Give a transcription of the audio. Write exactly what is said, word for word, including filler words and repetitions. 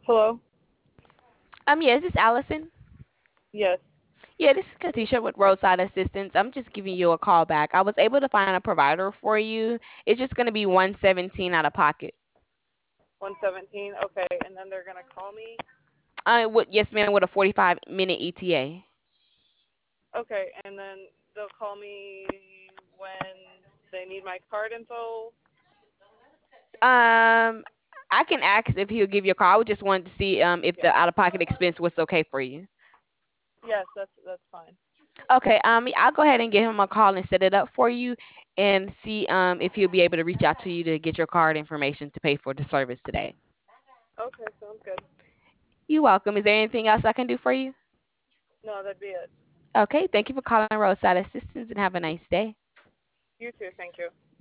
Hello? Um, yes, it's Allison. Yes. Yeah, this is Katisha with Roadside Assistance. I'm just giving you a call back. I was able to find a provider for you. It's just going to be one seventeen out of pocket. one seventeen. Okay, and then they're gonna call me. Uh, with, yes, ma'am, with a forty-five minute E T A. Okay, and then they'll call me when they need my card info. Um, I can ask if he'll give you a call. I just wanted to see um if Yeah. the out of pocket expense was okay for you. Yes, that's that's fine. Okay, um, I'll go ahead and give him a call and set it up for you, and see um if he'll be able to reach out to you to get your card information to pay for the service today. Okay, sounds good. You're welcome. Is there anything else I can do for you? No, that'd be it. Okay, thank you for calling Roadside Assistance and have a nice day. You too. Thank you.